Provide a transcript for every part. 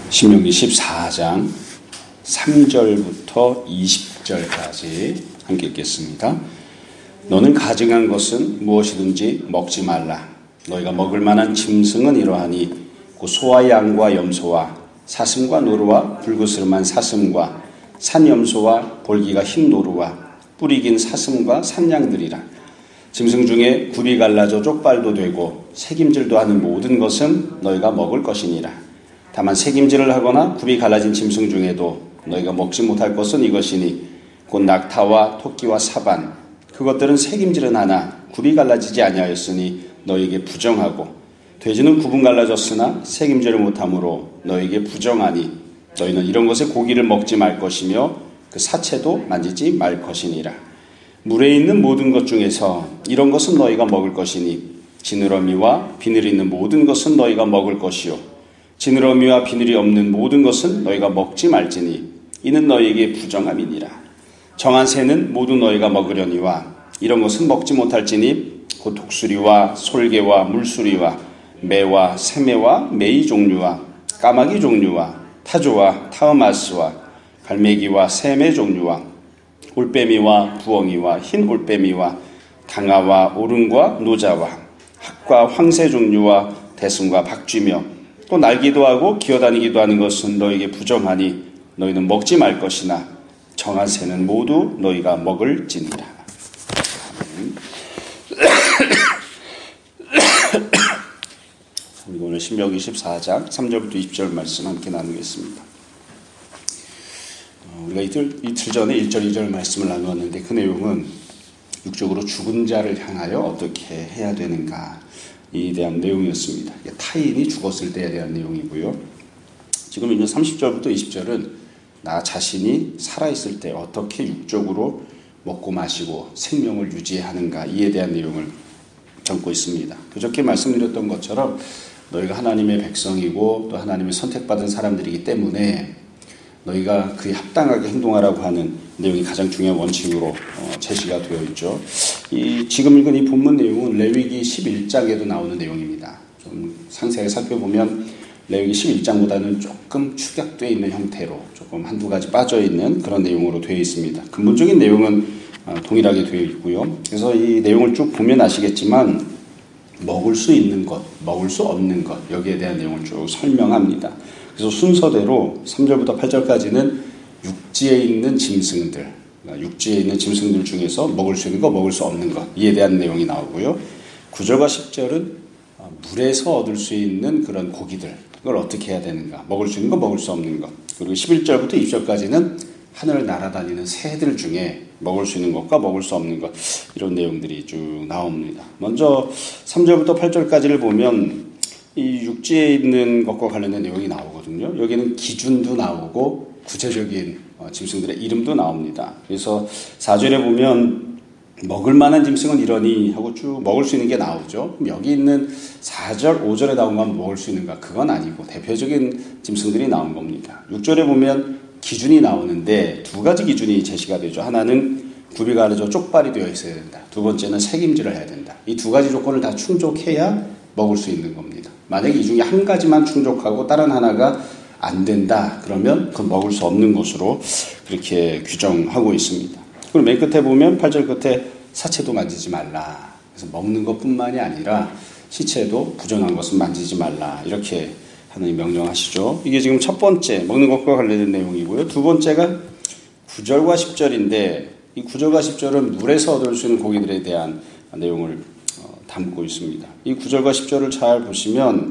신명기 14장 3절부터 20절까지 함께 읽겠습니다. 너는 가증한 것은 무엇이든지 먹지 말라. 너희가 먹을 만한 짐승은 이러하니 곧 소와 양과 염소와 사슴과 노루와 불그스름한 사슴과 산염소와 볼기가 흰 노루와 뿌리 긴 사슴과 산양들이라. 짐승 중에 굽이 갈라져 쪽발도 되고 새김질도 하는 모든 것은 너희가 먹을 것이니라. 다만 새김질을 하거나 굽이 갈라진 짐승 중에도 너희가 먹지 못할 것은 이것이니 곧 낙타와 토끼와 사반, 그것들은 새김질은 하나 굽이 갈라지지 아니하였으니 너희에게 부정하고, 돼지는 굽은 갈라졌으나 새김질을 못하므로 너희에게 부정하니 너희는 이런 것의 고기를 먹지 말 것이며 그 사체도 만지지 말 것이니라. 물에 있는 모든 것 중에서 이런 것은 너희가 먹을 것이니 지느러미와 비늘이 있는 모든 것은 너희가 먹을 것이요 지느러미와 비늘이 없는 모든 것은 너희가 먹지 말지니 이는 너희에게 부정함이니라. 정한 새는 모두 너희가 먹으려니와 이런 것은 먹지 못할지니 곧 독수리와 솔개와 물수리와 매와 새매와 메이 종류와 까마귀 종류와 타조와 타흐마스와 갈매기와 새매 종류와 올빼미와 부엉이와 흰 올빼미와 강아와 오름과 노자와 학과 황새 종류와 대승과 박쥐며 또 날기도 하고 기어다니기도 하는 것은 너에게 부정하니 너희는 먹지 말 것이나 정한 새는 모두 너희가 먹을지니라. 우리 오늘 신명기 14장 3절부터 20절 말씀 함께 나누겠습니다. 우리가 이틀 전에 1절 2절 말씀을 나누었는데 그 내용은 육적으로 죽은 자를 향하여 어떻게 해야 되는가 에 대한 내용이었습니다. 타인이 죽었을 때에 대한 내용이고요. 지금 이제 30절부터 20절은 나 자신이 살아있을 때 어떻게 육적으로 먹고 마시고 생명을 유지하는가 이에 대한 내용을 담고 있습니다. 그저께 말씀드렸던 것처럼 너희가 하나님의 백성이고 또 하나님의 선택받은 사람들이기 때문에 너희가 그에 합당하게 행동하라고 하는 내용이 가장 중요한 원칙으로 제시가 되어 있죠. 지금 읽은 이 본문 내용은 레위기 11장에도 나오는 내용입니다. 좀 상세하게 살펴보면 레위기 11장보다는 조금 축약되어 있는 형태로 조금 한두 가지 빠져 있는 그런 내용으로 되어 있습니다. 근본적인 내용은 동일하게 되어 있고요. 그래서 이 내용을 쭉 보면 아시겠지만 먹을 수 있는 것, 먹을 수 없는 것 여기에 대한 내용을 쭉 설명합니다. 그래서 순서대로 3절부터 8절까지는 육지에 있는 짐승들, 육지에 있는 짐승들 중에서 먹을 수 있는 것, 먹을 수 없는 것 이에 대한 내용이 나오고요. 9절과 10절은 물에서 얻을 수 있는 그런 고기들, 그걸 어떻게 해야 되는가, 먹을 수 있는 것, 먹을 수 없는 것. 그리고 11절부터 20절까지는 하늘을 날아다니는 새들 중에 먹을 수 있는 것과 먹을 수 없는 것, 이런 내용들이 쭉 나옵니다. 먼저 3절부터 8절까지를 보면 이 육지에 있는 것과 관련된 내용이 나오거든요. 여기는 기준도 나오고 구체적인 짐승들의 이름도 나옵니다. 그래서 4절에 보면 먹을 만한 짐승은 이러니 하고 쭉 먹을 수 있는 게 나오죠. 그럼 여기 있는 4절, 5절에 나온 건 먹을 수 있는가? 그건 아니고 대표적인 짐승들이 나온 겁니다. 6절에 보면 기준이 나오는데 두 가지 기준이 제시가 되죠. 하나는 굽이 가려져 쪽발이 되어 있어야 된다. 두 번째는 새김질을 해야 된다. 이 두 가지 조건을 다 충족해야 먹을 수 있는 겁니다. 만약에 이 중에 한 가지만 충족하고 다른 하나가 안 된다 그러면 그건 먹을 수 없는 것으로 그렇게 규정하고 있습니다. 그리고 맨 끝에 보면 8절 끝에 사체도 만지지 말라. 그래서 먹는 것뿐만이 아니라 시체도 부정한 것은 만지지 말라. 이렇게 하나님 명령하시죠. 이게 지금 첫 번째 먹는 것과 관련된 내용이고요. 두 번째가 9절과 10절인데 이 9절과 10절은 물에서 얻을 수 있는 고기들에 대한 내용을 담고 있습니다. 이 9절과 10절을 잘 보시면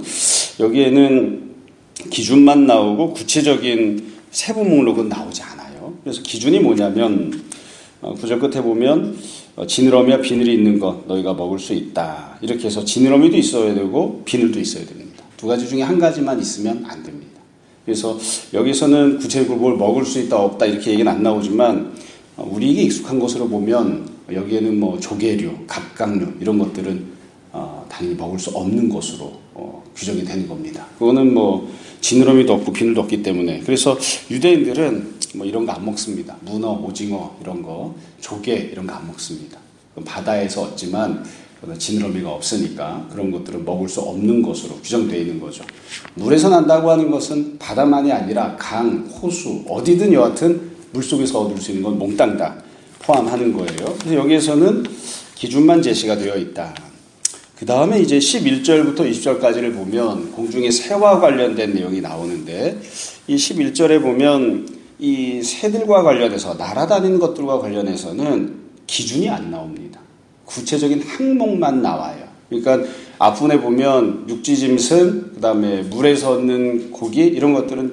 여기에는 기준만 나오고 구체적인 세부 목록은 나오지 않아요. 그래서 기준이 뭐냐면 9절 끝에 보면 지느러미와 비늘이 있는 것 너희가 먹을 수 있다. 이렇게 해서 지느러미도 있어야 되고 비늘도 있어야 됩니다. 두 가지 중에 한 가지만 있으면 안 됩니다. 그래서 여기서는 구체적으로 뭘 먹을 수 있다 없다 이렇게 얘기는 안 나오지만 우리에게 익숙한 것으로 보면 여기에는 뭐 조개류, 갑각류 이런 것들은 당연히 먹을 수 없는 것으로 규정이 되는 겁니다. 그거는 뭐 지느러미도 없고 비늘도 없기 때문에. 그래서 유대인들은 뭐 이런 거 안 먹습니다. 문어, 오징어 이런 거, 조개 이런 거 안 먹습니다. 바다에서 얻지만 지느러미가 없으니까 그런 것들은 먹을 수 없는 것으로 규정되어 있는 거죠. 물에서 난다고 하는 것은 바다만이 아니라 강, 호수, 어디든 여하튼 물속에서 얻을 수 있는 건 몽땅 다 포함하는 거예요. 그래서 여기에서는 기준만 제시가 되어 있다. 그 다음에 이제 11절부터 20절까지를 보면 공중의 새와 관련된 내용이 나오는데, 이 11절에 보면 이 새들과 관련해서, 날아다니는 것들과 관련해서는 기준이 안 나옵니다. 구체적인 항목만 나와요. 그러니까 앞부분에 보면 육지짐승, 그 다음에 물에 솟는 고기, 이런 것들은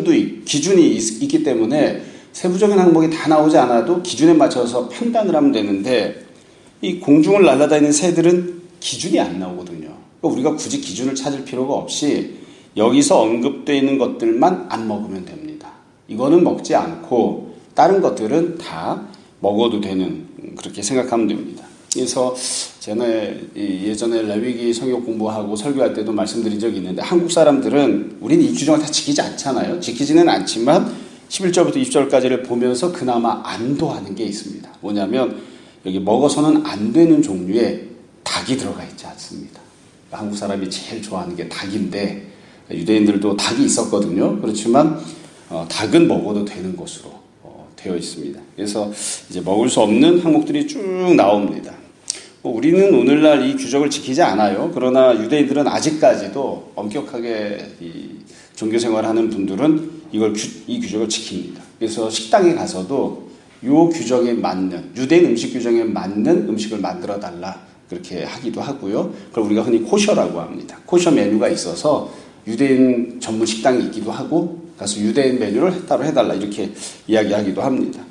기준이 있기 때문에 세부적인 항목이 다 나오지 않아도 기준에 맞춰서 판단을 하면 되는데, 이 공중을 날아다니는 새들은 기준이 안 나오거든요. 그러니까 우리가 굳이 기준을 찾을 필요가 없이 여기서 언급되어 있는 것들만 안 먹으면 됩니다. 이거는 먹지 않고 다른 것들은 다 먹어도 되는, 그렇게 생각하면 됩니다. 그래서 저는 예전에 레위기 성경 공부하고 설교할 때도 말씀드린 적이 있는데, 한국 사람들은 우리는 이 규정을 다 지키지 않잖아요. 지키지는 않지만 11절부터 20절까지를 보면서 그나마 안도하는 게 있습니다. 뭐냐면 여기 먹어서는 안 되는 종류의 닭이 들어가 있지 않습니다. 한국 사람이 제일 좋아하는 게 닭인데, 유대인들도 닭이 있었거든요. 그렇지만 닭은 먹어도 되는 것으로 되어 있습니다. 그래서 이제 먹을 수 없는 항목들이 쭉 나옵니다. 우리는 오늘날 이 규정을 지키지 않아요. 그러나 유대인들은 아직까지도 엄격하게 이 종교 생활하는 분들은 이 규정을 지킵니다. 그래서 식당에 가서도 이 규정에 맞는, 유대인 음식 규정에 맞는 음식을 만들어 달라, 그렇게 하기도 하고요. 그걸 우리가 흔히 코셔라고 합니다. 코셔 메뉴가 있어서 유대인 전문 식당이 있기도 하고, 가서 유대인 메뉴를 따로 해달라, 이렇게 이야기하기도 합니다.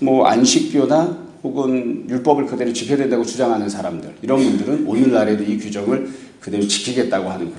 안식교나 혹은 율법을 그대로 지켜야 된다고 주장하는 사람들, 이런 분들은 오늘날에도 이 규정을 그대로 지키겠다고 하는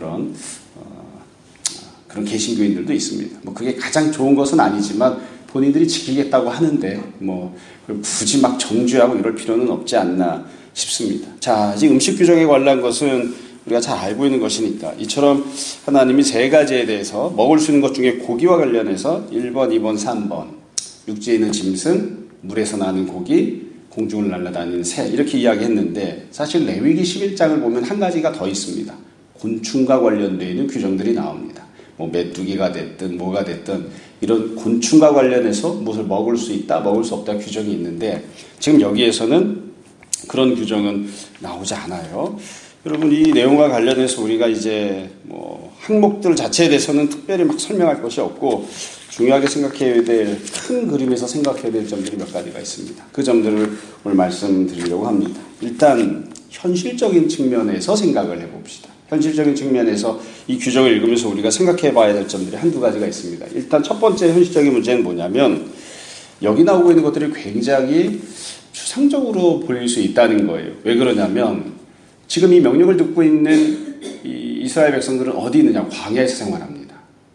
그런 개신교인들도 있습니다. 그게 가장 좋은 것은 아니지만 본인들이 지키겠다고 하는데 그걸 굳이 막 정죄하고 이럴 필요는 없지 않나 싶습니다. 자, 이제 음식 규정에 관한 것은 우리가 잘 알고 있는 것이니까, 이처럼 하나님이 세 가지에 대해서 먹을 수 있는 것 중에 고기와 관련해서 1번, 2번, 3번, 육지에 있는 짐승, 물에서 나는 고기, 공중을 날아다니는 새, 이렇게 이야기했는데, 사실 레위기 11장을 보면 한 가지가 더 있습니다. 곤충과 관련되어 있는 규정들이 나옵니다. 메뚜기가 됐든 뭐가 됐든 이런 곤충과 관련해서 무엇을 먹을 수 있다, 먹을 수 없다 규정이 있는데, 지금 여기에서는 그런 규정은 나오지 않아요. 여러분, 이 내용과 관련해서 우리가 이제 항목들 자체에 대해서는 특별히 막 설명할 것이 없고, 중요하게 생각해야 될, 큰 그림에서 생각해야 될 점들이 몇 가지가 있습니다. 그 점들을 오늘 말씀드리려고 합니다. 일단 현실적인 측면에서 생각을 해봅시다. 현실적인 측면에서 이 규정을 읽으면서 우리가 생각해 봐야 될 점들이 한두 가지가 있습니다. 일단 첫 번째 현실적인 문제는 뭐냐면, 여기 나오고 있는 것들이 굉장히 추상적으로 보일 수 있다는 거예요. 왜 그러냐면, 지금 이 명령을 듣고 있는 이 이스라엘 백성들은 어디 있느냐? 광야에서 생활합니다.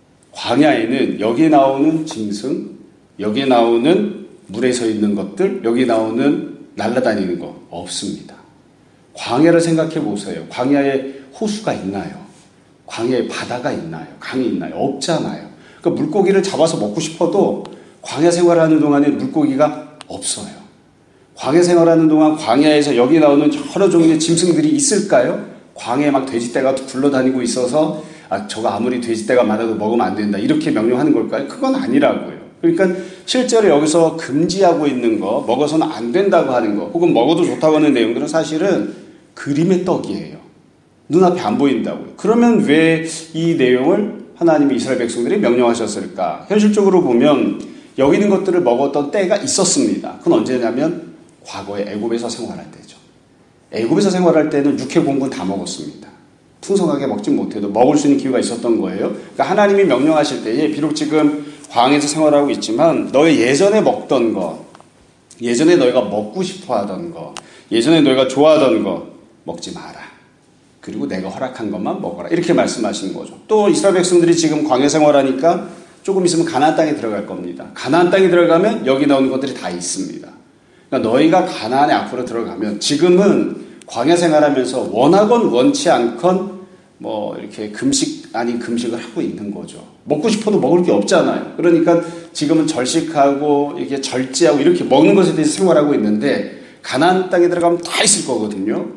광야에는 여기에 나오는 짐승, 여기에 나오는 물에 서 있는 것들, 여기 나오는 날아다니는 거 없습니다. 광야를 생각해 보세요. 광야에 호수가 있나요? 광야에 바다가 있나요? 강이 있나요? 없잖아요. 그러니까 물고기를 잡아서 먹고 싶어도 광야 생활하는 동안에 물고기가 없어요. 광야 생활하는 동안 광야에서 여기 나오는 여러 종류의 짐승들이 있을까요? 광야에 막 돼지떼가 굴러다니고 있어서 저거 아무리 돼지떼가 많아도 먹으면 안 된다, 이렇게 명령하는 걸까요? 그건 아니라고요. 그러니까 실제로 여기서 금지하고 있는 거, 먹어서는 안 된다고 하는 거, 혹은 먹어도 좋다고 하는 내용들은 사실은 그림의 떡이에요. 눈앞에 안 보인다고요. 그러면 왜 이 내용을 하나님이 이스라엘 백성들이 명령하셨을까? 현실적으로 보면 여기 있는 것들을 먹었던 때가 있었습니다. 그건 언제냐면 과거에 애굽에서 생활할 때죠. 애굽에서 생활할 때는 육해공군 다 먹었습니다. 풍성하게 먹지 못해도 먹을 수 있는 기회가 있었던 거예요. 그러니까 하나님이 명령하실 때에 비록 지금 광야에서 생활하고 있지만, 너희 예전에 먹던 거, 예전에 너희가 먹고 싶어 하던 거, 예전에 너희가 좋아하던 거 먹지 마라. 그리고 내가 허락한 것만 먹어라, 이렇게 말씀하시는 거죠. 또 이스라엘 백성들이 지금 광야 생활하니까 조금 있으면 가나안 땅에 들어갈 겁니다. 가나안 땅에 들어가면 여기 나오는 것들이 다 있습니다. 그러니까 너희가 가나안에 앞으로 들어가면, 지금은 광야 생활하면서 원하건 원치 않건 이렇게 금식 아닌 금식을 하고 있는 거죠. 먹고 싶어도 먹을 게 없잖아요. 그러니까 지금은 절식하고 이렇게 절제하고 이렇게 먹는 것에 대해서 생활하고 있는데, 가나안 땅에 들어가면 다 있을 거거든요.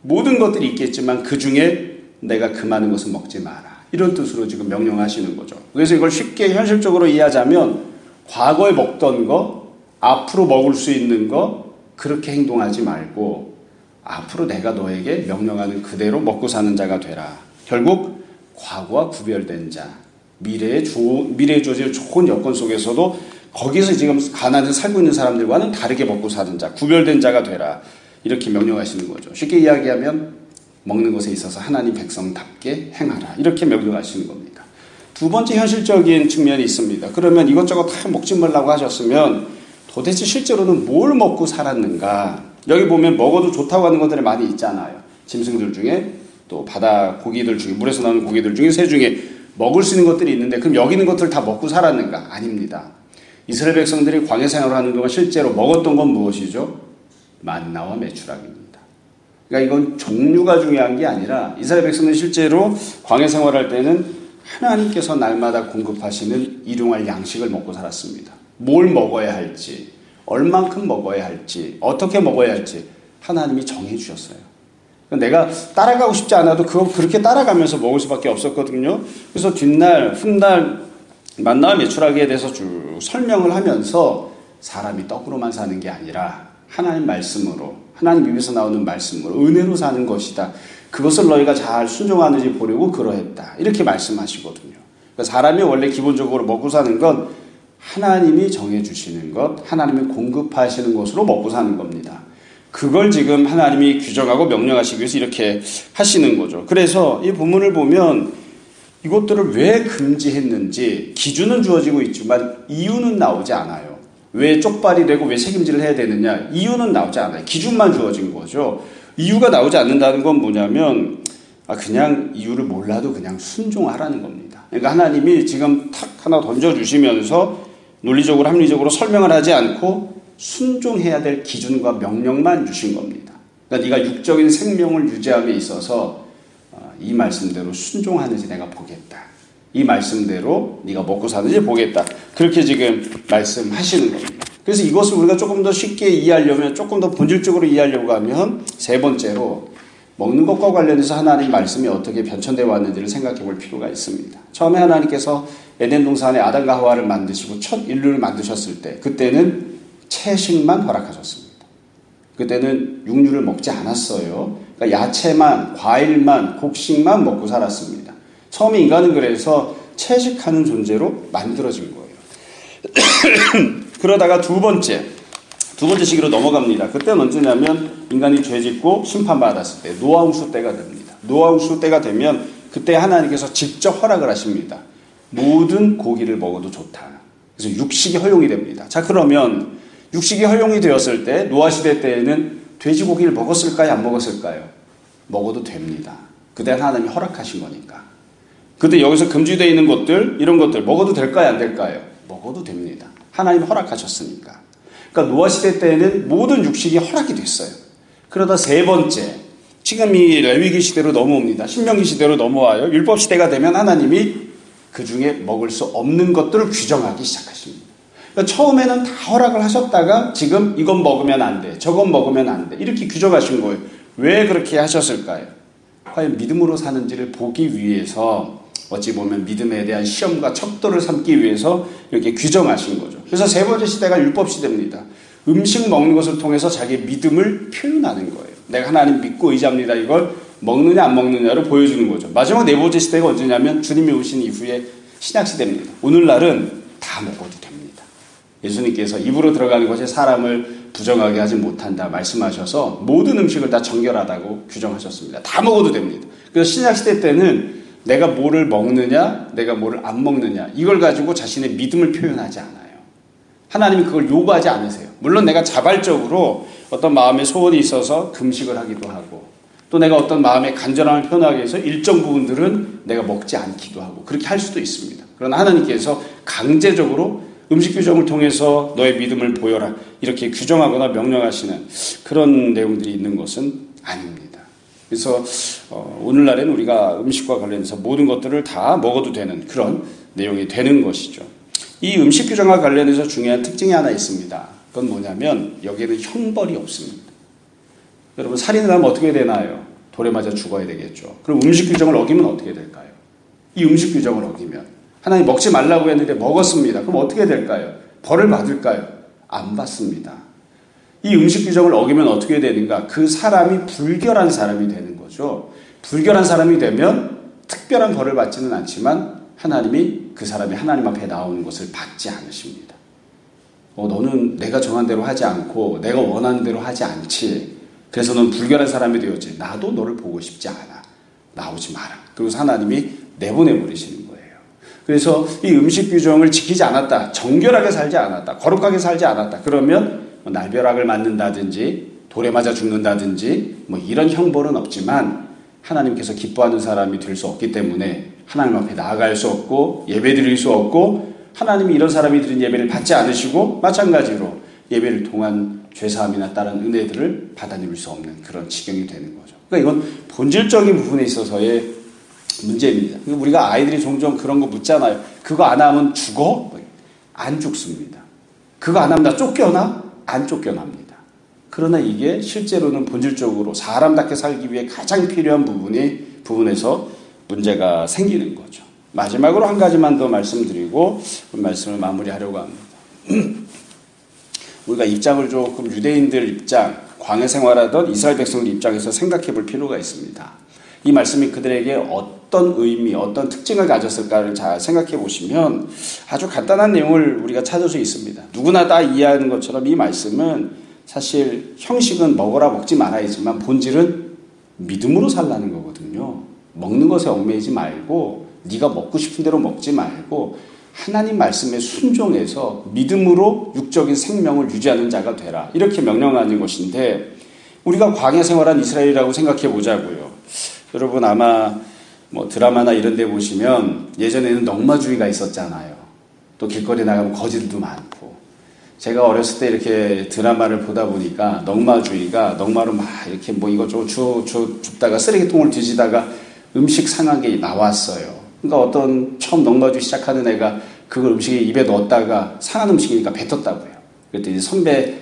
모든 것들이 있겠지만 그 중에 내가 그 많은 것은 먹지 마라. 이런 뜻으로 지금 명령하시는 거죠. 그래서 이걸 쉽게 현실적으로 이해하자면 과거에 먹던 거, 앞으로 먹을 수 있는 거 그렇게 행동하지 말고 앞으로 내가 너에게 명령하는 그대로 먹고 사는 자가 되라. 결국 과거와 구별된 자, 미래에 주어질 좋은 여건 속에서도 거기서 지금 가난해서 살고 있는 사람들과는 다르게 먹고 사는 자, 구별된 자가 되라. 이렇게 명령하시는 거죠. 쉽게 이야기하면 먹는 것에 있어서 하나님 백성답게 행하라. 이렇게 명령하시는 겁니다. 두 번째 현실적인 측면이 있습니다. 그러면 이것저것 다 먹지 말라고 하셨으면 도대체 실제로는 뭘 먹고 살았는가? 여기 보면 먹어도 좋다고 하는 것들이 많이 있잖아요. 짐승들 중에 또 바다 고기들 중에 물에서 나오는 고기들 중에 새 중에 먹을 수 있는 것들이 있는데 그럼 여기 있는 것들 다 먹고 살았는가? 아닙니다. 이스라엘 백성들이 광야 생활을 하는 동안 실제로 먹었던 건 무엇이죠? 만나와 메추라기입니다. 그러니까 이건 종류가 중요한 게 아니라 이스라엘 백성들은 실제로 광야 생활할 때는 하나님께서 날마다 공급하시는 일용할 양식을 먹고 살았습니다. 뭘 먹어야 할지, 얼만큼 먹어야 할지, 어떻게 먹어야 할지 하나님이 정해 주셨어요. 내가 따라가고 싶지 않아도 그거 그렇게 따라가면서 먹을 수밖에 없었거든요. 그래서 뒷날, 훗날 만나와 메추라기에 대해서 쭉 설명을 하면서 사람이 떡으로만 사는 게 아니라 하나님 말씀으로, 하나님 입에서 나오는 말씀으로 은혜로 사는 것이다. 그것을 너희가 잘 순종하는지 보려고 그러했다. 이렇게 말씀하시거든요. 그러니까 사람이 원래 기본적으로 먹고 사는 건 하나님이 정해주시는 것, 하나님이 공급하시는 것으로 먹고 사는 겁니다. 그걸 지금 하나님이 규정하고 명령하시기 위해서 이렇게 하시는 거죠. 그래서 이 본문을 보면 이것들을 왜 금지했는지 기준은 주어지고 있지만 이유는 나오지 않아요. 왜 쪽발이 되고 왜 책임질을 해야 되느냐? 이유는 나오지 않아요. 기준만 주어진 거죠. 이유가 나오지 않는다는 건 뭐냐면 그냥 이유를 몰라도 그냥 순종하라는 겁니다. 그러니까 하나님이 지금 탁 하나 던져주시면서 논리적으로 합리적으로 설명을 하지 않고 순종해야 될 기준과 명령만 주신 겁니다. 그러니까 네가 육적인 생명을 유지함에 있어서 이 말씀대로 순종하는지 내가 보겠다. 이 말씀대로 네가 먹고 사는지 보겠다. 그렇게 지금 말씀하시는 겁니다. 그래서 이것을 우리가 조금 더 쉽게 이해하려면, 조금 더 본질적으로 이해하려고 하면 세 번째로 먹는 것과 관련해서 하나님 말씀이 어떻게 변천되어 왔는지를 생각해 볼 필요가 있습니다. 처음에 하나님께서 에덴 동산에 아담과 하와를 만드시고 첫 인류를 만드셨을 때 그때는 채식만 허락하셨습니다. 그때는 육류를 먹지 않았어요. 그러니까 야채만, 과일만, 곡식만 먹고 살았습니다. 처음에 인간은 그래서 채식하는 존재로 만들어진 거예요. 그러다가 두 번째 시기로 넘어갑니다. 그때는 언제냐면 인간이 죄짓고 심판받았을 때, 노아홍수 때가 됩니다. 노아홍수 때가 되면 그때 하나님께서 직접 허락을 하십니다. 모든 고기를 먹어도 좋다. 그래서 육식이 허용이 됩니다. 자, 그러면 육식이 허용이 되었을 때 노아 시대 때에는 돼지고기를 먹었을까요? 안 먹었을까요? 먹어도 됩니다. 그때 하나님이 허락하신 거니까. 근데 여기서 금지되어 있는 것들, 이런 것들 먹어도 될까요? 안 될까요? 먹어도 됩니다. 하나님이 허락하셨으니까. 그러니까 노아 시대 때에는 모든 육식이 허락이 됐어요. 그러다 세 번째, 지금 이 레위기 시대로 넘어옵니다. 신명기 시대로 넘어와요. 율법 시대가 되면 하나님이 그 중에 먹을 수 없는 것들을 규정하기 시작하십니다. 그러니까 처음에는 다 허락을 하셨다가 지금 이건 먹으면 안 돼, 저건 먹으면 안 돼, 이렇게 규정하신 거예요. 왜 그렇게 하셨을까요? 과연 믿음으로 사는지를 보기 위해서, 어찌 보면 믿음에 대한 시험과 척도를 삼기 위해서 이렇게 규정하신 거죠. 그래서 세 번째 시대가 율법 시대입니다. 음식 먹는 것을 통해서 자기의 믿음을 표현하는 거예요. 내가 하나님 믿고 의지합니다. 이걸 먹느냐 안 먹느냐를 보여주는 거죠. 마지막 네 번째 시대가 언제냐면 주님이 오신 이후에 신약 시대입니다. 오늘날은 다 먹어도 됩니다. 예수님께서 입으로 들어가는 것이 사람을 부정하게 하지 못한다 말씀하셔서 모든 음식을 다 정결하다고 규정하셨습니다. 다 먹어도 됩니다. 그래서 신약 시대 때는 내가 뭐를 먹느냐, 내가 뭐를 안 먹느냐, 이걸 가지고 자신의 믿음을 표현하지 않아요. 하나님이 그걸 요구하지 않으세요. 물론 내가 자발적으로 어떤 마음의 소원이 있어서 금식을 하기도 하고, 또 내가 어떤 마음의 간절함을 표현하기 위해서 일정 부분들은 내가 먹지 않기도 하고, 그렇게 할 수도 있습니다. 그러나 하나님께서 강제적으로 음식 규정을 통해서 너의 믿음을 보여라, 이렇게 규정하거나 명령하시는 그런 내용들이 있는 것은 아닙니다. 그래서 오늘날에는 우리가 음식과 관련해서 모든 것들을 다 먹어도 되는 그런 내용이 되는 것이죠. 이 음식 규정과 관련해서 중요한 특징이 하나 있습니다. 그건 뭐냐면 여기에는 형벌이 없습니다. 여러분, 살인을 하면 어떻게 되나요? 돌에 맞아 죽어야 되겠죠. 그럼 음식 규정을 어기면 어떻게 될까요? 이 음식 규정을 어기면 하나님 먹지 말라고 했는데 먹었습니다. 그럼 어떻게 될까요? 벌을 받을까요? 안 받습니다. 이 음식 규정을 어기면 어떻게 되는가? 그 사람이 불결한 사람이 되는 거죠. 불결한 사람이 되면 특별한 벌을 받지는 않지만 하나님이 그 사람이 하나님 앞에 나오는 것을 받지 않으십니다. 너는 내가 정한 대로 하지 않고 내가 원하는 대로 하지 않지. 그래서 넌 불결한 사람이 되었지. 나도 너를 보고 싶지 않아. 나오지 마라. 그리고 하나님이 내보내버리시는 거예요. 그래서 이 음식 규정을 지키지 않았다. 정결하게 살지 않았다. 거룩하게 살지 않았다. 그러면 날벼락을 맞는다든지 돌에 맞아 죽는다든지 이런 형벌은 없지만 하나님께서 기뻐하는 사람이 될 수 없기 때문에 하나님 앞에 나아갈 수 없고 예배드릴 수 없고 하나님이 이런 사람이 드린 예배를 받지 않으시고 마찬가지로 예배를 통한 죄사함이나 다른 은혜들을 받아들일 수 없는 그런 지경이 되는 거죠. 그러니까 이건 본질적인 부분에 있어서의 문제입니다. 우리가 아이들이 종종 그런 거 묻잖아요. 그거 안 하면 죽어? 안 죽습니다. 그거 안 하면 나 쫓겨나? 안 쫓겨납니다. 그러나 이게 실제로는 본질적으로 사람답게 살기 위해 가장 필요한 부분에서 문제가 생기는 거죠. 마지막으로 한 가지만 더 말씀드리고 말씀을 마무리하려고 합니다. 우리가 입장을 조금 유대인들 입장, 광야 생활하던 이스라엘 백성들 입장에서 생각해 볼 필요가 있습니다. 이 말씀이 그들에게 어떤 의미, 어떤 특징을 가졌을까를 잘 생각해 보시면 아주 간단한 내용을 우리가 찾을 수 있습니다. 누구나 다 이해하는 것처럼 이 말씀은 사실 형식은 먹어라 먹지 말아야지만 본질은 믿음으로 살라는 거거든요. 먹는 것에 얽매이지 말고 네가 먹고 싶은 대로 먹지 말고 하나님 말씀에 순종해서 믿음으로 육적인 생명을 유지하는 자가 되라. 이렇게 명령하는 것인데 우리가 광야 생활한 이스라엘이라고 생각해 보자고요. 여러분 아마 드라마나 이런 데 보시면 예전에는 넉마주의가 있었잖아요. 또 길거리에 나가면 거지들도 많고. 제가 어렸을 때 이렇게 드라마를 보다 보니까 넉마로 막 이렇게 이것저것 줍다가 쓰레기통을 뒤지다가 음식 상하게 나왔어요. 그러니까 어떤 처음 넉마주의 시작하는 애가 그걸 음식에 입에 넣었다가 상한 음식이니까 뱉었다고요. 그랬더니 선배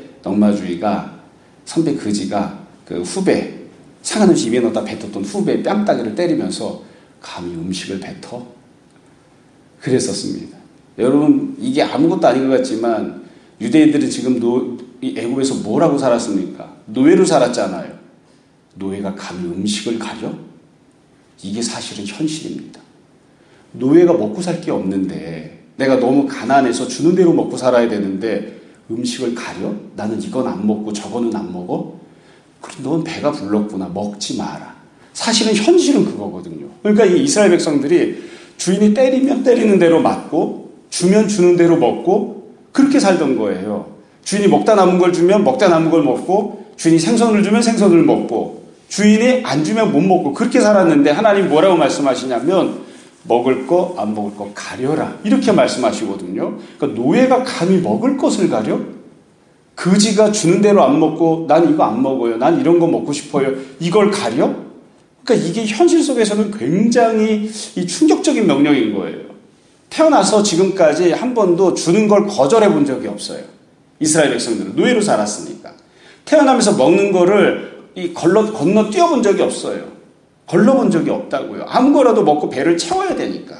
거지가 그 후배 상한 음식 입에 넣었다 뱉었던 후배의 뺨따기를 때리면서 감히 음식을 뱉어? 그랬었습니다. 여러분 이게 아무것도 아닌 것 같지만 유대인들은 지금 애굽에서 뭐라고 살았습니까? 노예로 살았잖아요. 노예가 감히 음식을 가려? 이게 사실은 현실입니다. 노예가 먹고 살 게 없는데 내가 너무 가난해서 주는 대로 먹고 살아야 되는데 음식을 가려? 나는 이건 안 먹고 저거는 안 먹어? 그럼 넌 배가 불렀구나. 먹지 마라. 사실은 현실은 그거거든요. 그러니까 이 이스라엘 백성들이 주인이 때리면 때리는 대로 맞고 주면 주는 대로 먹고 그렇게 살던 거예요. 주인이 먹다 남은 걸 주면 먹다 남은 걸 먹고 주인이 생선을 주면 생선을 먹고 주인이 안 주면 못 먹고 그렇게 살았는데 하나님 뭐라고 말씀하시냐면 먹을 거 안 먹을 거 가려라 이렇게 말씀하시거든요. 그러니까 노예가 감히 먹을 것을 가려? 거지가 주는 대로 안 먹고 난 이거 안 먹어요. 난 이런 거 먹고 싶어요. 이걸 가려? 그러니까 이게 현실 속에서는 굉장히 충격적인 명령인 거예요. 태어나서 지금까지 한 번도 주는 걸 거절해 본 적이 없어요. 이스라엘 백성들은 노예로 살았으니까. 태어나면서 먹는 거를 건너 뛰어본 적이 없어요. 걸러본 적이 없다고요. 아무 거라도 먹고 배를 채워야 되니까.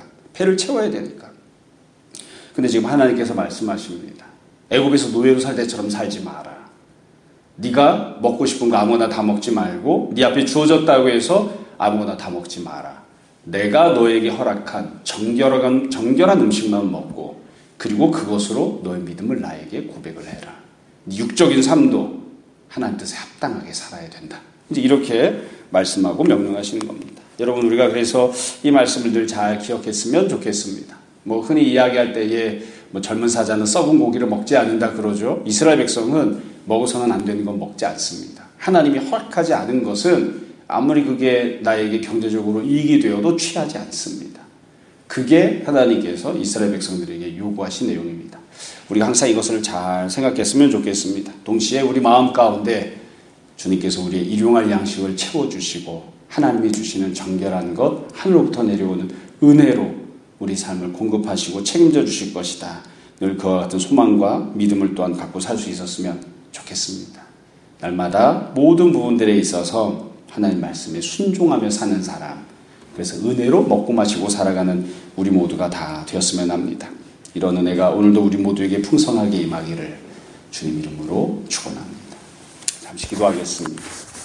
근데 지금 하나님께서 말씀하십니다. 애굽에서 노예로 살 때처럼 살지 마라. 네가 먹고 싶은 거 아무거나 다 먹지 말고 네 앞에 주어졌다고 해서 아무거나 다 먹지 마라. 내가 너에게 허락한 정결한 음식만 먹고 그리고 그것으로 너의 믿음을 나에게 고백을 해라. 육적인 삶도 하나님 뜻에 합당하게 살아야 된다. 이제 이렇게 말씀하고 명령하시는 겁니다. 여러분 우리가 그래서 이 말씀을 늘 잘 기억했으면 좋겠습니다. 흔히 이야기할 때에 젊은 사자는 썩은 고기를 먹지 않는다 그러죠. 이스라엘 백성은 먹어서는 안 되는 건 먹지 않습니다. 하나님이 허락하지 않은 것은 아무리 그게 나에게 경제적으로 이익이 되어도 취하지 않습니다. 그게 하나님께서 이스라엘 백성들에게 요구하신 내용입니다. 우리가 항상 이것을 잘 생각했으면 좋겠습니다. 동시에 우리 마음 가운데 주님께서 우리의 일용할 양식을 채워주시고 하나님이 주시는 정결한 것, 하늘로부터 내려오는 은혜로 우리 삶을 공급하시고 책임져 주실 것이다. 늘 그와 같은 소망과 믿음을 또한 갖고 살 수 있었으면 좋겠습니다. 날마다 모든 부분들에 있어서 하나님 말씀에 순종하며 사는 사람, 그래서 은혜로 먹고 마시고 살아가는 우리 모두가 다 되었으면 합니다. 이런 은혜가 오늘도 우리 모두에게 풍성하게 임하기를 주님 이름으로 축원합니다. 잠시 기도하겠습니다.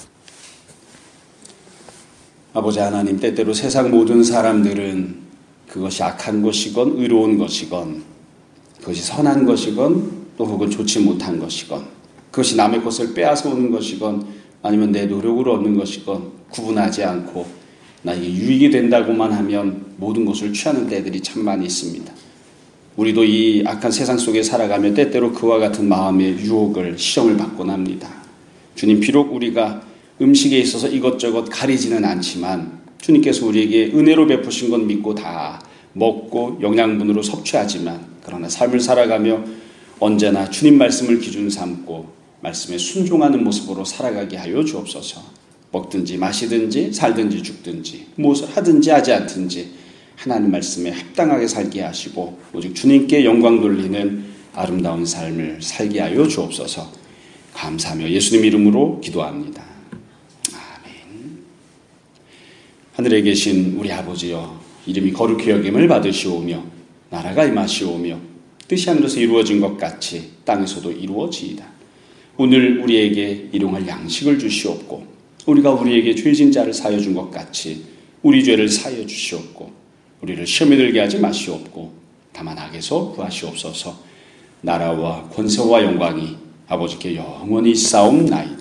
아버지 하나님, 때때로 세상 모든 사람들은 그것이 악한 것이건 의로운 것이건 그것이 선한 것이건 또 혹은 좋지 못한 것이건 그것이 남의 것을 빼앗아 오는 것이건 아니면 내 노력으로 얻는 것이건 구분하지 않고 나에게 유익이 된다고만 하면 모든 것을 취하는 때들이 참 많이 있습니다. 우리도 이 악한 세상 속에 살아가며 때때로 그와 같은 마음의 유혹을 시험을 받곤 합니다. 주님, 비록 우리가 음식에 있어서 이것저것 가리지는 않지만 주님께서 우리에게 은혜로 베푸신 건 믿고 다 먹고 영양분으로 섭취하지만 그러나 삶을 살아가며 언제나 주님 말씀을 기준 삼고 말씀에 순종하는 모습으로 살아가게 하여 주옵소서. 먹든지 마시든지 살든지 죽든지 무엇을 하든지 하지 않든지 하나님 말씀에 합당하게 살게 하시고 오직 주님께 영광 돌리는 아름다운 삶을 살게 하여 주옵소서. 감사하며 예수님 이름으로 기도합니다. 아멘. 하늘에 계신 우리 아버지여, 이름이 거룩히 여김을 받으시오며 나라가 임하시오며 뜻이 하늘에서 이루어진 것 같이 땅에서도 이루어지이다. 오늘 우리에게 일용할 양식을 주시옵고 우리가 우리에게 죄진 자를 사하여 준 것 같이 우리 죄를 사하여 주시옵고 우리를 시험에 들게 하지 마시옵고 다만 악에서 구하시옵소서. 나라와 권세와 영광이 아버지께 영원히 싸움나이다.